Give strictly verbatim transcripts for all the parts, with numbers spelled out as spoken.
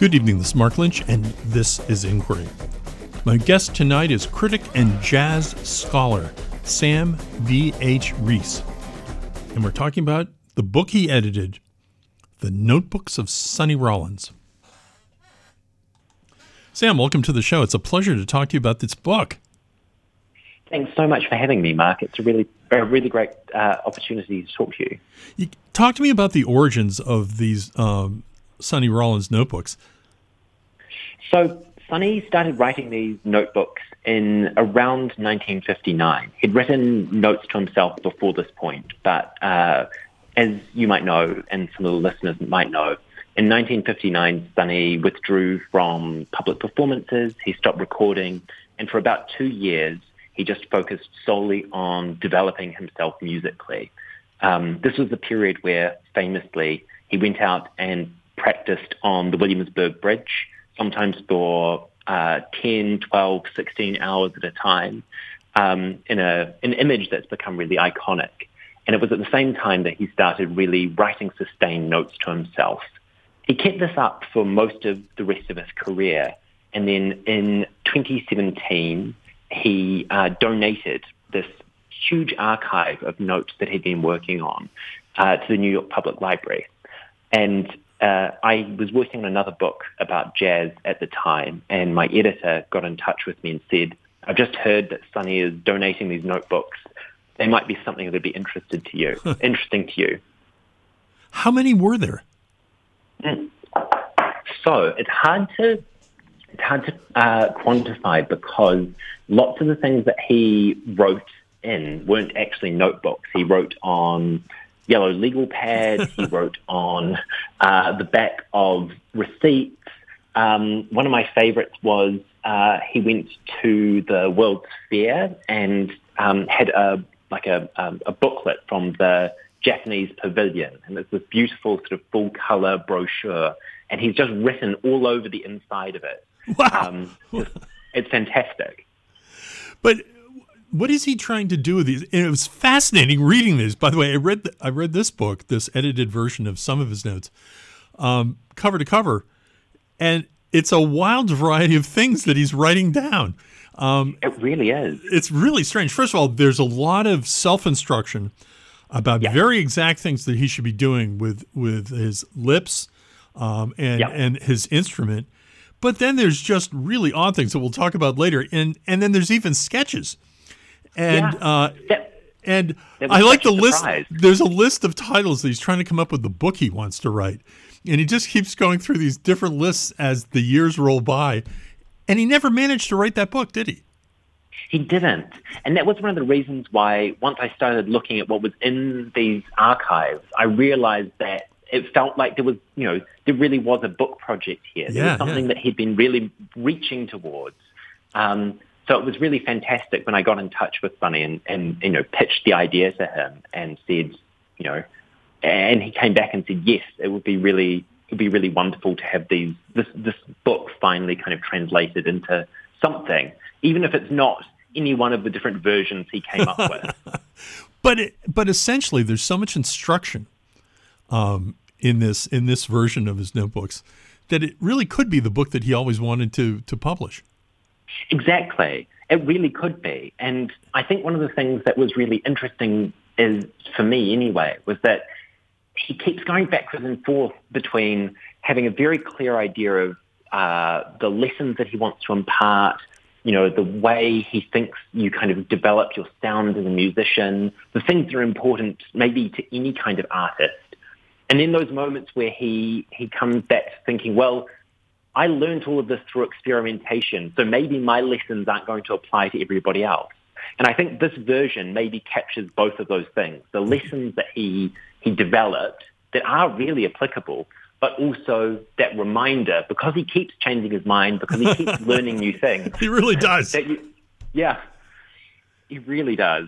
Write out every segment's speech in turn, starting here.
Good evening, this is Mark Lynch, and this is Inquiry. My guest tonight is critic and jazz scholar Sam V H. Reese, and we're talking about the book he edited, The Notebooks of Sonny Rollins. Sam, welcome to the show. It's a pleasure to talk to you about this book. Thanks so much for having me, Mark. It's a really, a really great uh, opportunity to talk to you. you. Talk to me about the origins of these um, Sonny Rollins notebooks. So Sonny started writing these notebooks in around nineteen fifty-nine. He'd written notes to himself before this point, but uh, as you might know, and some of the listeners might know, in nineteen fifty-nine, Sonny withdrew from public performances, he stopped recording, and for about two years, he just focused solely on developing himself musically. Um, this was the period where, famously, he went out and practiced on the Williamsburg Bridge, sometimes for uh, ten, twelve, sixteen hours at a time, um, in a, an image that's become really iconic. And it was at the same time that he started really writing sustained notes to himself. He kept this up for most of the rest of his career. And then in twenty seventeen, he uh, donated this huge archive of notes that he'd been working on uh, to the New York Public Library. And uh, I was working on another book about jazz at the time, and my editor got in touch with me and said, I've just heard that Sonny is donating these notebooks. They might be something that would be interested to you, interesting to you. How many were there? Mm. So it's hard to it's hard to uh, quantify because lots of the things that he wrote in weren't actually notebooks. He wrote on yellow legal pads. He wrote on uh, the back of receipts. Um, one of my favorites was uh, he went to the World's Fair and um, had a like a, um, a booklet from the Japanese pavilion, and it's this beautiful sort of full color brochure, and he's just written all over the inside of it. Wow. Um, it's, it's fantastic. But what is he trying to do with these? And it was fascinating reading this. By the way, I read the, I read this book, this edited version of some of his notes, um, cover to cover, and it's a wild variety of things that he's writing down. Um, it really is. It's really strange. First of all, there's a lot of self-instruction about yeah. very exact things that he should be doing with with his lips um, and yeah. and his instrument. But then there's just really odd things that we'll talk about later, and and then there's even sketches. And yeah. uh, that, and that I like the list. Surprise. There's a list of titles that he's trying to come up with the book he wants to write, and he just keeps going through these different lists as the years roll by, and he never managed to write that book, did he? He didn't. And that was one of the reasons why once I started looking at what was in these archives, I realized that it felt like there was, you know, there really was a book project here. There yeah, was something yeah. that he'd been really reaching towards. Um, so it was really fantastic when I got in touch with Sonny and, and, you know, pitched the idea to him and said, you know, and he came back and said, yes, it would be really, it would be really wonderful to have these, this, this book finally kind of translated into something, even if it's not any one of the different versions he came up with. but it, but essentially, there's so much instruction um, in this in this version of his notebooks that it really could be the book that he always wanted to to publish. Exactly, it really could be. And I think one of the things that was really interesting is, for me anyway, was that he keeps going backwards and forth between having a very clear idea of uh, the lessons that he wants to impart, you know, the way he thinks you kind of develop your sound as a musician, the things that are important maybe to any kind of artist. And then those moments where he, he comes back to thinking, well, I learned all of this through experimentation, so maybe my lessons aren't going to apply to everybody else. And I think this version maybe captures both of those things, the lessons that he, he developed that are really applicable, but also that reminder, because he keeps changing his mind, because he keeps learning new things. He really does. That you, yeah, he really does.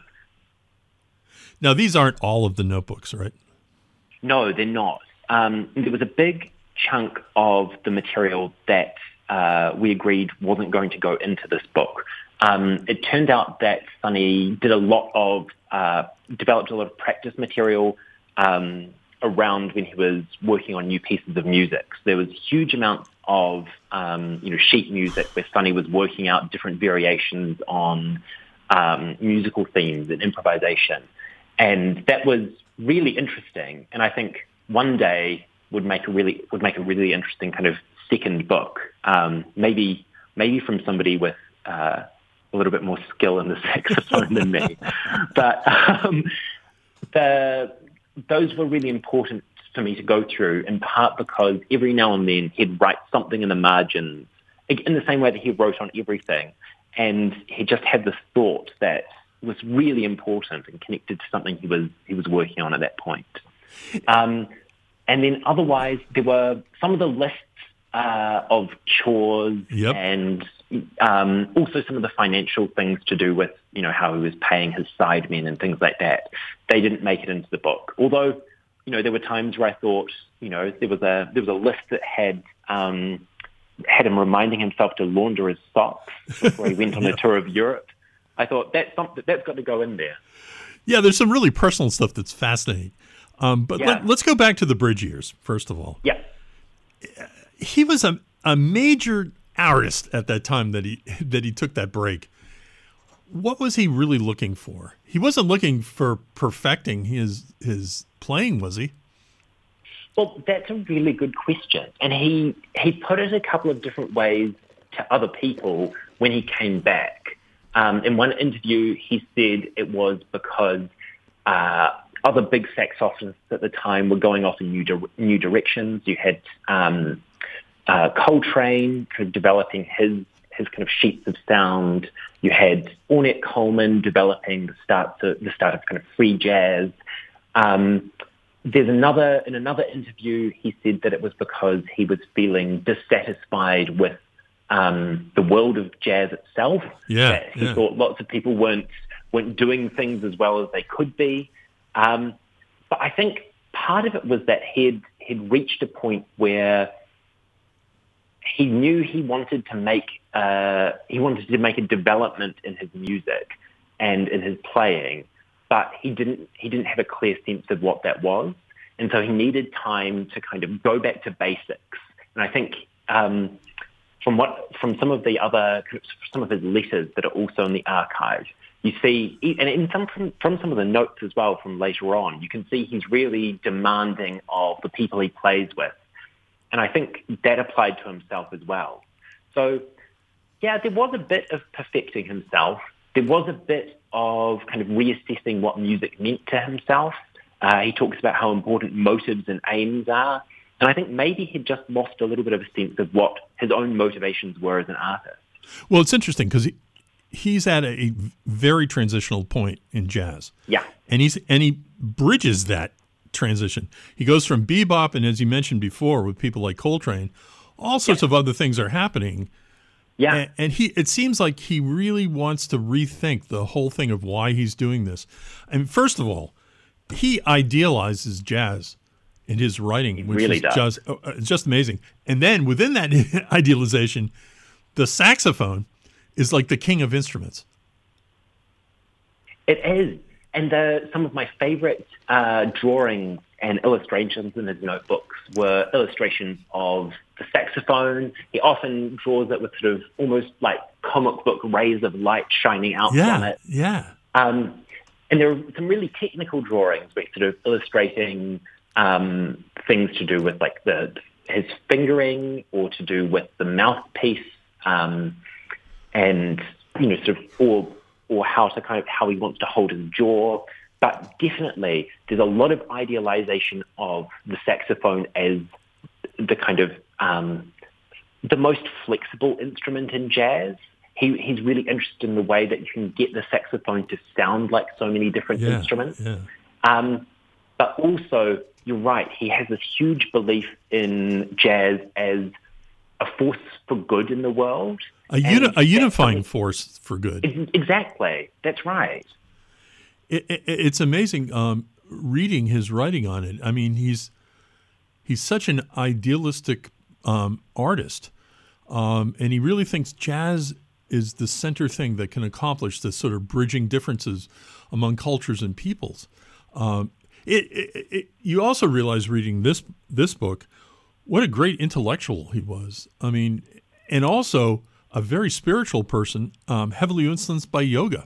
Now, these aren't all of the notebooks, right? No, they're not. Um, there was a big chunk of the material that uh, we agreed wasn't going to go into this book. Um, it turned out that Sonny did a lot of, uh, developed a lot of practice material, um, around when he was working on new pieces of music. So there was huge amounts of um, you know sheet music where Sonny was working out different variations on um, musical themes and improvisation, and that was really interesting. And I think one day would make a really would make a really interesting kind of second book, um, maybe maybe from somebody with uh, a little bit more skill in the saxophone than me, but um, the those were really important for me to go through, in part because every now and then he'd write something in the margins, in the same way that he wrote on everything, and he just had this thought that was really important and connected to something he was he was working on at that point. Um, and then otherwise, there were some of the lists uh, of chores yep. and um, also some of the financial things to do with, you know, how he was paying his sidemen and things like that. They didn't make it into the book. Although, you know, there were times where I thought, you know, there was a there was a list that had um, had him reminding himself to launder his socks before he went on yep. a tour of Europe. I thought that's something that's got to go in there. Yeah, there's some really personal stuff that's fascinating. Um, but yeah. let, let's go back to the Bridge years first of all. Yeah, he was a a major artist at that time that he that he took that break. What was he really looking for? He wasn't looking for perfecting his his playing, was he? Well, that's a really good question. And he he put it a couple of different ways to other people when he came back. Um, in one interview, he said it was because uh, other big saxophonists at the time were going off in new di- new directions. You had um, uh, Coltrane kind of developing his his kind of sheets of sound. You had Ornette Coleman developing the start to, the start of kind of free jazz. Um, there's another in another interview he said that it was because he was feeling dissatisfied with um, the world of jazz itself. Yeah, that he yeah. thought lots of people weren't weren't doing things as well as they could be. Um, but I think part of it was that he'd he'd reached a point where he knew he wanted to make uh, he wanted to make a development in his music and in his playing, but he didn't he didn't have a clear sense of what that was, and so he needed time to kind of go back to basics. And I think um, from what from some of the other some of his letters that are also in the archive, you see, and in some from, from some of the notes as well from later on, you can see he's really demanding of the people he plays with. And I think that applied to himself as well. So, yeah, there was a bit of perfecting himself. There was a bit of kind of reassessing what music meant to himself. Uh, he talks about how important motives and aims are. And I think maybe he'd just lost a little bit of a sense of what his own motivations were as an artist. Well, it's interesting because he, he's at a very transitional point in jazz. Yeah. And he's and he bridges that transition. He goes from bebop, and as you mentioned before, with people like Coltrane, all sorts yeah. of other things are happening. Yeah. And, and he it seems like he really wants to rethink the whole thing of why he's doing this. And first of all, he idealizes jazz in his writing, he which really is does. just uh, just amazing. And then within that idealization, the saxophone is like the king of instruments. It is. And the, some of my favorite uh, drawings and illustrations in his notebooks were illustrations of the saxophone. He often draws it with sort of almost like comic book rays of light shining out yeah, from it. Yeah, um, and there are some really technical drawings where he's sort of illustrating um, things to do with like the his fingering or to do with the mouthpiece, um, and you know, sort of or. or how to kind of how he wants to hold his jaw. But definitely there's a lot of idealization of the saxophone as the kind of um, the most flexible instrument in jazz. He, he's really interested in the way that you can get the saxophone to sound like so many different yeah, instruments. Yeah. Um, but also, you're right, he has this huge belief in jazz as a force for good in the world. A, uni- a unifying force for good. Exactly. That's right. It, it, it's amazing um, reading his writing on it. I mean, he's he's such an idealistic um, artist, um, and he really thinks jazz is the center thing that can accomplish this sort of bridging differences among cultures and peoples. Um, It, it, it, you also realize reading this this book what a great intellectual he was. I mean, and also a very spiritual person, um, heavily influenced by yoga.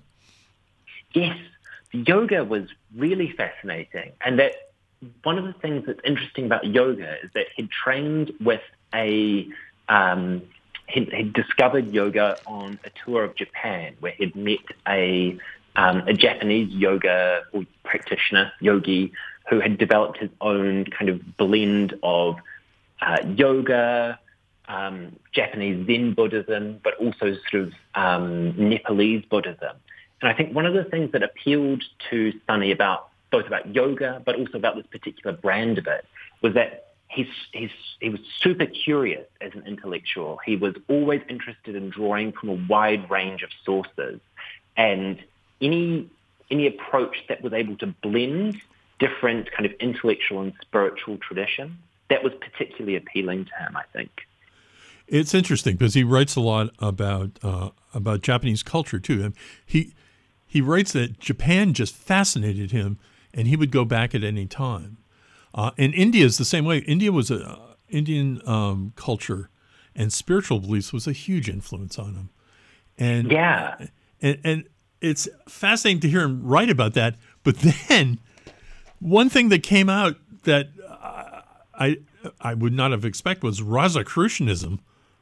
Yes, yoga was really fascinating. And that one of the things that's interesting about yoga is that he trained with a, um, he he'd discovered yoga on a tour of Japan where he'd met a, um, a Japanese yoga or practitioner, yogi, who had developed his own kind of blend of uh, yoga, um, Japanese Zen Buddhism, but also sort of um, Nepalese Buddhism. And I think one of the things that appealed to Sonny about both about yoga, but also about this particular brand of it, was that he's, he's, he was super curious as an intellectual. He was always interested in drawing from a wide range of sources. And any any approach that was able to blend different kind of intellectual and spiritual traditions, that was particularly appealing to him, I think. It's interesting because he writes a lot about uh, about Japanese culture, too. And he he writes that Japan just fascinated him, and he would go back at any time. Uh, and India is the same way. India was a uh, Indian um, culture and spiritual beliefs was a huge influence on him. And yeah, and, and it's fascinating to hear him write about that. But then one thing that came out that uh, I I would not have expected was Rosicrucianism.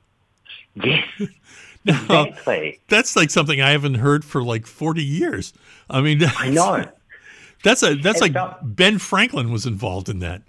Yes, now, exactly. That's like something I haven't heard for like forty years. I mean, I know. That's a that's it like felt, Ben Franklin was involved in that.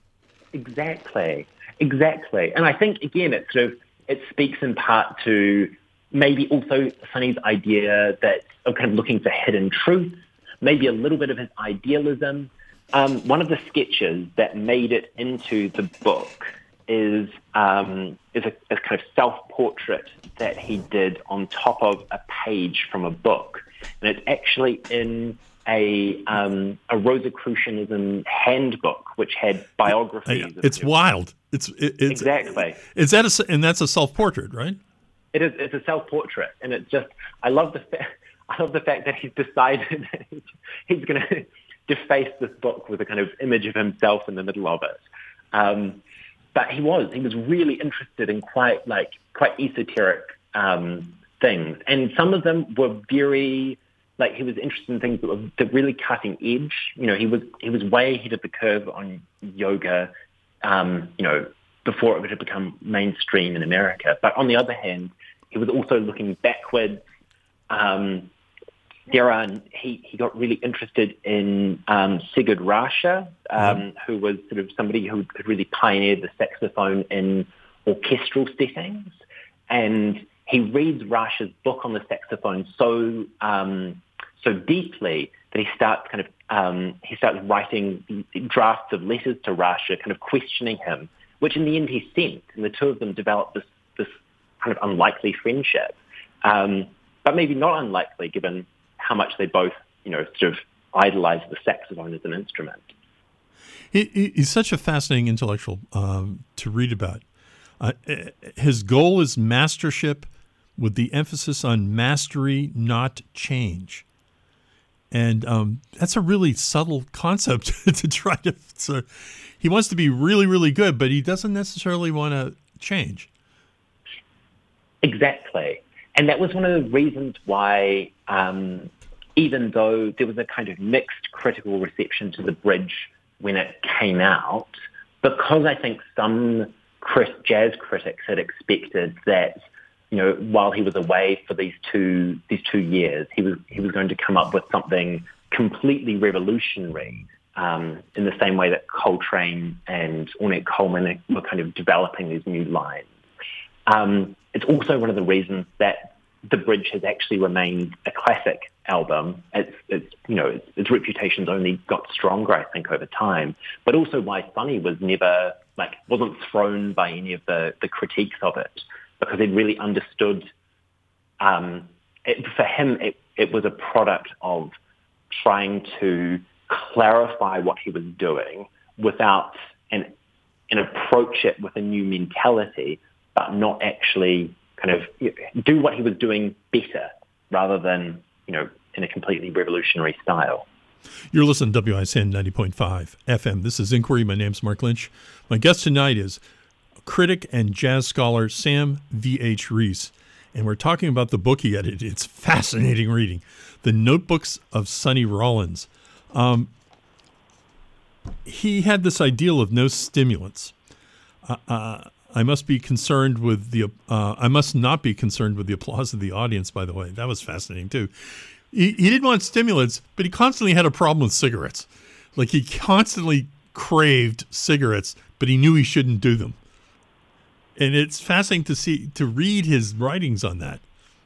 Exactly, exactly. And I think again, it sort of it speaks in part to maybe also Sonny's idea that of kind of looking for hidden truths, maybe a little bit of his idealism. Um, one of the sketches that made it into the book is um, is a, a kind of self-portrait that he did on top of a page from a book, and it's actually in a um, a Rosicrucianism handbook, which had biographies. It's of wild. It's it, it's exactly. Is that a, and that's a self-portrait, right? It is. It's a self-portrait, and it's just. I love the fa- I love the fact that he's decided that he's, he's going to deface this book with a kind of image of himself in the middle of it. Um, but he was. He was really interested in quite like quite esoteric um, things, and some of them were very. Like he was interested in things that were that really cutting edge. You know, he was he was way ahead of the curve on yoga. Um, you know, before it had become mainstream in America. But on the other hand, he was also looking backwards. Um, there are he he got really interested in um, Sigurd Rasche, um, mm-hmm. who was sort of somebody who could really pioneer the saxophone in orchestral settings, and he reads Rasche's book on the saxophone so um, so deeply that he starts kind of um, he starts writing drafts of letters to Rasche, kind of questioning him, which in the end he sent, and the two of them developed this this kind of unlikely friendship, um, but maybe not unlikely given how much they both you know sort of idolized the saxophone as an instrument. He, he's such a fascinating intellectual um, to read about. Uh, his goal is mastership, with the emphasis on mastery, not change. And um, that's a really subtle concept to try to. So he wants to be really, really good, but he doesn't necessarily want to change. Exactly. And that was one of the reasons why, um, even though there was a kind of mixed critical reception to The Bridge when it came out, because I think some jazz critics had expected that, you know, while he was away for these two these two years, he was he was going to come up with something completely revolutionary, um, in the same way that Coltrane and Ornette Coleman were kind of developing these new lines. Um, it's also one of the reasons that The Bridge has actually remained a classic album. It's, it's you know, its, its reputation's only got stronger, I think, over time. But also why Sonny was never, like, wasn't thrown by any of the, the critiques of it, because he really understood, um, it, for him, it, it was a product of trying to clarify what he was doing without, and, and approach it with a new mentality, but not actually kind of do what he was doing better rather than, you know, in a completely revolutionary style. You're listening to W I S N ninety point five F M. This is Inquiry. My name's Mark Lynch. My guest tonight is critic and jazz scholar Sam V H. Reese, and we're talking about the book he edited. It's fascinating reading, The Notebooks of Sonny Rollins. Um, he had this ideal of no stimulants. Uh, uh, I must be concerned with the. Uh, I must not be concerned with the applause of the audience. By the way, that was fascinating too. He, he didn't want stimulants, but he constantly had a problem with cigarettes. Like he constantly craved cigarettes, but he knew he shouldn't do them. And it's fascinating to see, to read his writings on that.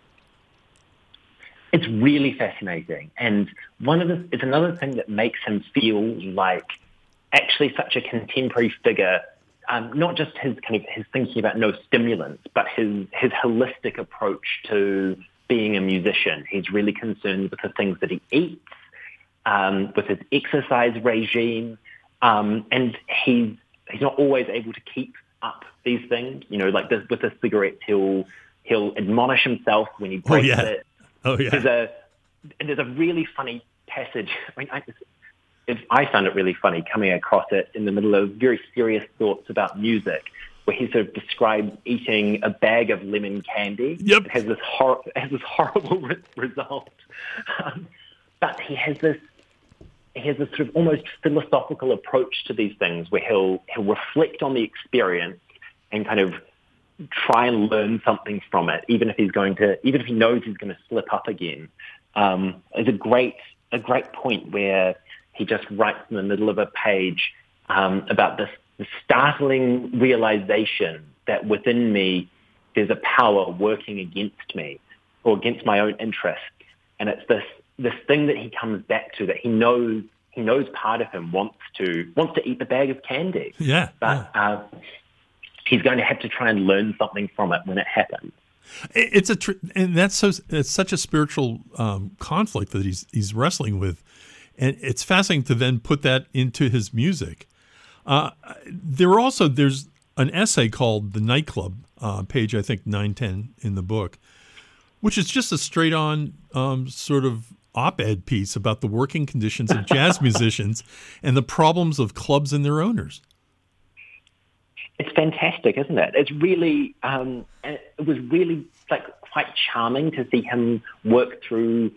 It's really fascinating. And one of the, it's another thing that makes him feel like actually such a contemporary figure, um, not just his kind of his thinking about no stimulants, but his, his holistic approach to being a musician. He's really concerned with the things that he eats, um, with his exercise regime, um, and he's he's not always able to keep up these things. You know, like this, with the cigarettes, he'll he'll admonish himself when he breaks oh, yeah. it. Oh yeah. There's a there's a really funny passage. I mean, I, if I found it really funny coming across it in the middle of very serious thoughts about music, where he sort of describes eating a bag of lemon candy. Yep. It has this, hor- it has this horrible re- result. Um, but he has this he has this sort of almost philosophical approach to these things where he'll he'll reflect on the experience and kind of try and learn something from it, even if he's going to, even if he knows he's going to slip up again. Um, it's a great a great point where he just writes in the middle of a page um, about this the startling realization that within me there's a power working against me or against my own interests. And it's this this thing that he comes back to, that he knows he knows part of him wants to wants to eat the bag of candy. Yeah. But yeah. Uh, he's going to have to try and learn something from it when it happens. It's a tr- and that's so it's such a spiritual um, conflict that he's he's wrestling with, and it's fascinating to then put that into his music. Uh, there were also there's an essay called "The Nightclub," uh, page I think nine ten in the book, which is just a straight on um, sort of op-ed piece about the working conditions of jazz musicians and the problems of clubs and their owners. It's fantastic, isn't it? It's really, um, it was really like quite charming to see him work through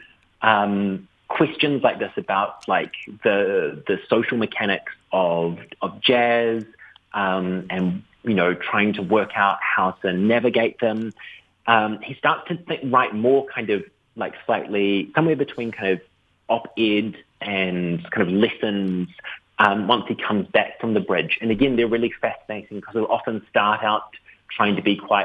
um, questions like this about like the the social mechanics of of jazz, um, and you know trying to work out how to navigate them. Um, he starts to think, write more kind of like slightly somewhere between kind of op-ed and kind of lessons. Um, once he comes back from the bridge. And again, they're really fascinating because they'll often start out trying to be quite,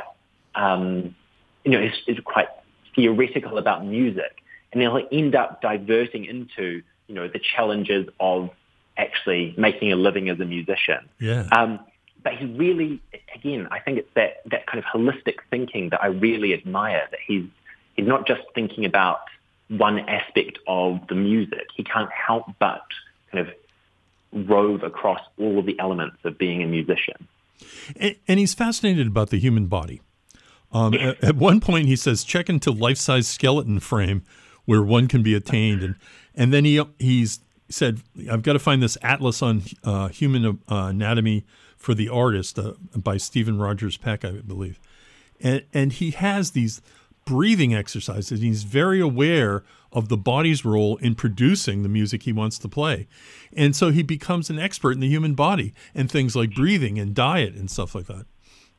um, you know, it's, it's quite theoretical about music. And they'll end up diverting into, you know, the challenges of actually making a living as a musician. Yeah. Um, but he really, again, I think it's that, that kind of holistic thinking that I really admire, that he's, he's not just thinking about one aspect of the music. He can't help but kind of rove across all of the elements of being a musician. And, and he's fascinated about the human body. Um, at, at one point he says, check into life-size skeleton frame where one can be attained. And and then he he's said, I've got to find this atlas on uh, human uh, anatomy for the artist uh, by Stephen Rogers Peck, I believe. And, and he has these breathing exercises. He's very aware of the body's role in producing the music he wants to play. And so he becomes an expert in the human body and things like breathing and diet and stuff like that.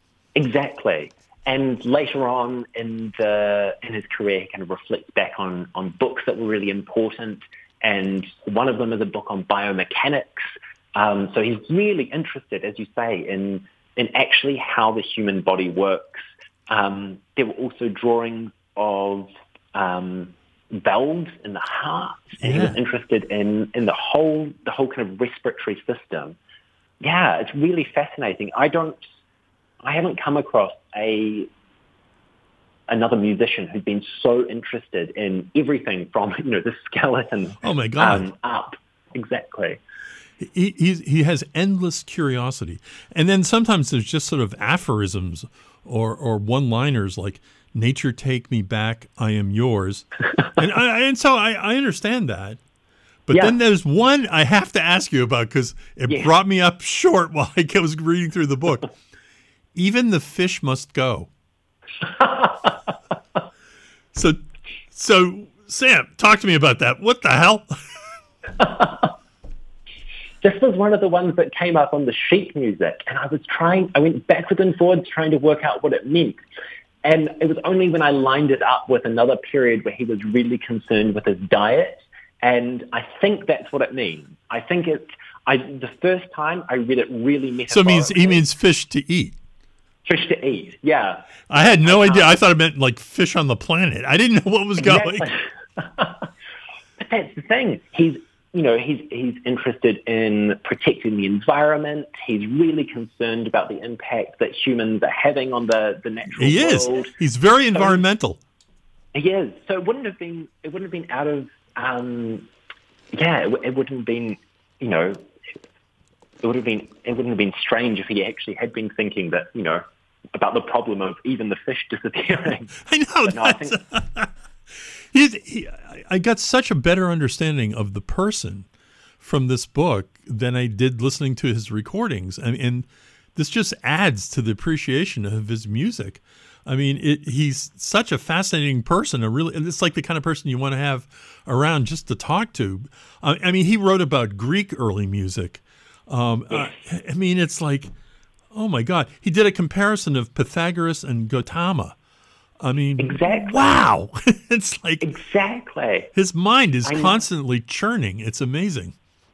Exactly. And later on in the in his career, he kind of reflects back on, on books that were really important. And one of them is a book on biomechanics. Um, so he's really interested, as you say, in, in actually how the human body works. Um, there were also drawings of um, valves in the heart, and yeah. he was interested in, in the whole the whole kind of respiratory system. Yeah, it's really fascinating. I don't, I haven't come across a another musician who's been so interested in everything from you know the skeleton. Oh my God, um, up exactly. He he he has endless curiosity, and then sometimes there's just sort of aphorisms or or one-liners like "Nature take me back, I am yours," and I, and so I, I understand that, But yeah. then there's one I have to ask you about because it yeah. brought me up short while I was reading through the book. Even the fish must go. so, so Sam, talk to me about that. What the hell? This was one of the ones that came up on the sheet music, and I was trying, I went backwards and forwards trying to work out what it meant. And it was only when I lined it up with another period where he was really concerned with his diet, and I think that's what it means. I think it's, I, the first time I read it really metaphorically. So it means, he means fish to eat. Fish to eat, yeah. I had no I, idea. um, I thought it meant like fish on the planet. I didn't know what was exactly. going. But that's the thing. He's, you know, he's he's interested in protecting the environment. He's really concerned about the impact that humans are having on the, the natural he world. Is. He's very environmental. So, he is. So it wouldn't have been. It wouldn't have been out of. Um, yeah, it, it wouldn't have been. You know, it would have been. It wouldn't have been strange if he actually had been thinking that. You know, about the problem of even the fish disappearing. I know. No, I think, He, he, I got such a better understanding of the person from this book than I did listening to his recordings. I mean, and this just adds to the appreciation of his music. I mean, it, he's such a fascinating person. A really, it's like the kind of person you want to have around just to talk to. I, I mean, he wrote about Greek early music. Um, I, I mean, it's like, oh my God. He did a comparison of Pythagoras and Gautama. I mean, exactly. Wow. It's like exactly. His mind is I constantly churning. It's amazing.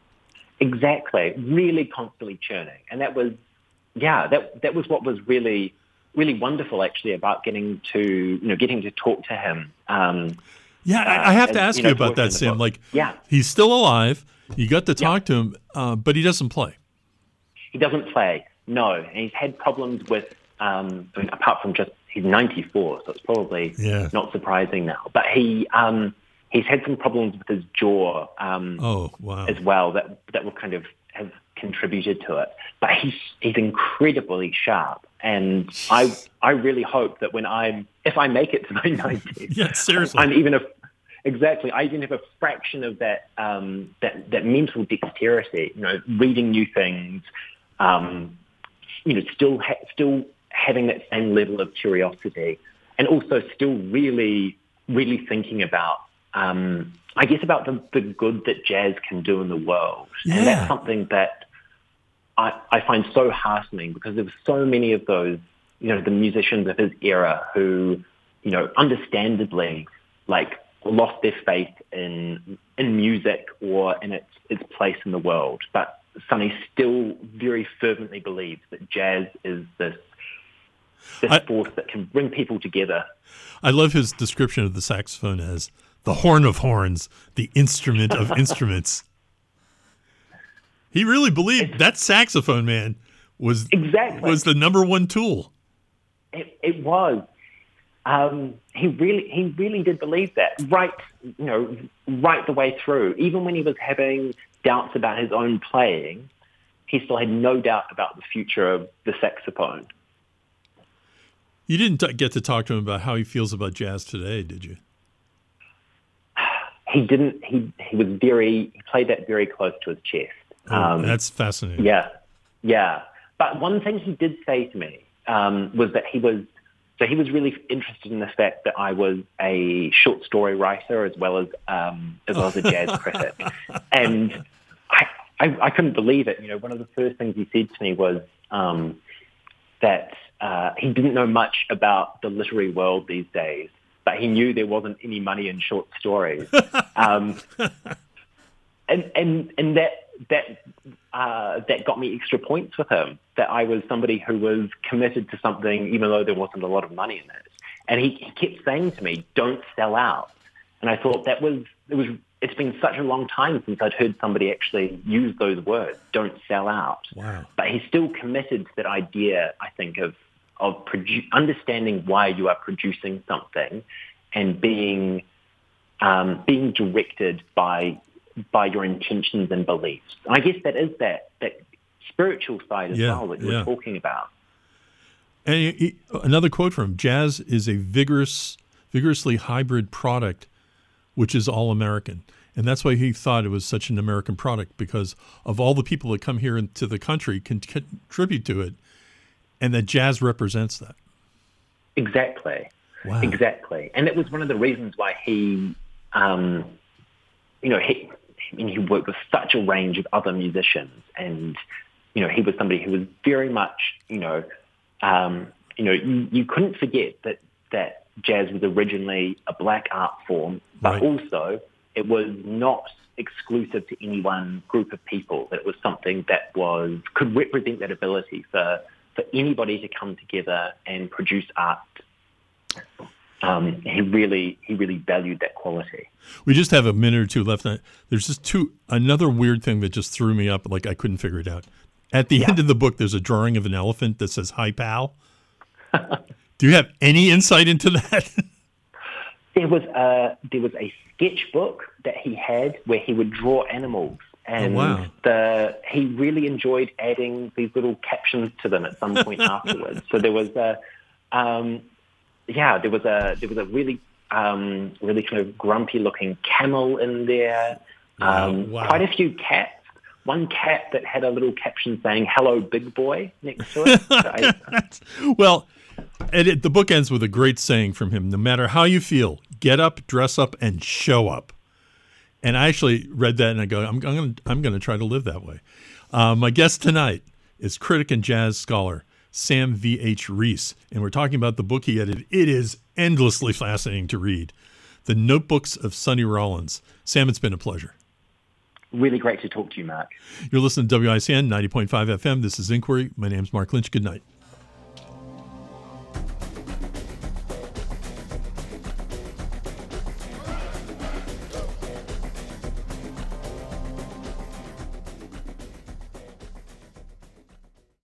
Exactly. Really constantly churning. And that was, yeah, that that was what was really, really wonderful actually about getting to, you know, getting to talk to him. Um, yeah, I, I have to ask you, know, you about that, Sam. Like, yeah. he's still alive. You got to talk yeah. to him, uh, but he doesn't play. He doesn't play, no. And he's had problems with, um, I mean, apart from just, he's ninety-four, so it's probably yeah. not surprising now. But he um, he's had some problems with his jaw um, oh, wow. as well that that will kind of have contributed to it. But he's he's incredibly sharp, and I I really hope that when I'm if I make it to my nineties, yeah, seriously, I'm even a exactly I even have a fraction of that um, that that mental dexterity. You know, reading new things. Um, you know, still ha- still. having that same level of curiosity and also still really, really thinking about, um, I guess, about the, the good that jazz can do in the world. Yeah. And that's something that I, I find so heartening because there were so many of those, you know, the musicians of his era who, you know, understandably, like, lost their faith in in music or in its, its place in the world. But Sonny still very fervently believes that jazz is this this I, force that can bring people together. I love his description of the saxophone as the horn of horns, the instrument of instruments. He really believed that saxophone, man, was exactly was the number one tool. It, it was. Um, he really, he really did believe that. Right, you know, right the way through. Even when he was having doubts about his own playing, he still had no doubt about the future of the saxophone. You didn't t- get to talk to him about how he feels about jazz today, did you? He didn't. He he was very. He played that very close to his chest. Oh, um, that's fascinating. Yeah, yeah. But one thing he did say to me um, was that he was. So he was really interested in the fact that I was a short story writer as well as um, as well as a jazz critic, and I, I I couldn't believe it. You know, one of the first things he said to me was um, that. Uh, he didn't know much about the literary world these days, but he knew there wasn't any money in short stories. um, and and and that that uh, that got me extra points with him. That I was somebody who was committed to something, even though there wasn't a lot of money in it. And he, he kept saying to me, "Don't sell out." And I thought that was it was. It's been such a long time since I'd heard somebody actually use those words. Don't sell out. Wow. But he's still committed to that idea. I think of. of produ- understanding why you are producing something and being um, being directed by by your intentions and beliefs. And I guess that is that that spiritual side as yeah, well that you yeah. were talking about. And he, he, another quote from him, jazz is a vigorous, vigorously hybrid product, which is all American. And that's why he thought it was such an American product, because of all the people that come here into the country can contribute to it, and that jazz represents that. Exactly. Wow. Exactly. And it was one of the reasons why he, um, you know, he, I mean, he worked with such a range of other musicians, and, you know, he was somebody who was very much, you know, um, you know, you, you couldn't forget that, that jazz was originally a black art form, but right. also it was not exclusive to any one group of people. That it was something that was could represent that ability for, for anybody to come together and produce art. Um, he really he really valued that quality. We just have a minute or two left. There's just two another weird thing that just threw me up, like I couldn't figure it out. At the yeah. end of the book, there's a drawing of an elephant that says "Hi, pal." Do you have any insight into that? There was a there was a sketchbook that he had where he would draw animals, and oh, wow. the he really enjoyed adding these little captions to them at some point afterwards. So there was a um, yeah, there was a there was a really um, really kind of grumpy looking camel in there. Um, wow. Wow. Quite a few cats. One cat that had a little caption saying "Hello, big boy" next to it. So I, well. And it, the book ends with a great saying from him: no matter how you feel, get up, dress up, and show up. And I actually read that and I go, I'm, I'm going to I'm going to try to live that way. Uh, my guest tonight is critic and jazz scholar Sam V H. Reese, and we're talking about the book he edited. It is endlessly fascinating to read, The Notebooks of Sonny Rollins. Sam, it's been a pleasure. Really great to talk to you, Mark. You're listening to W I C N ninety point five F M. This is Inquiry. My name's Mark Lynch. Good night.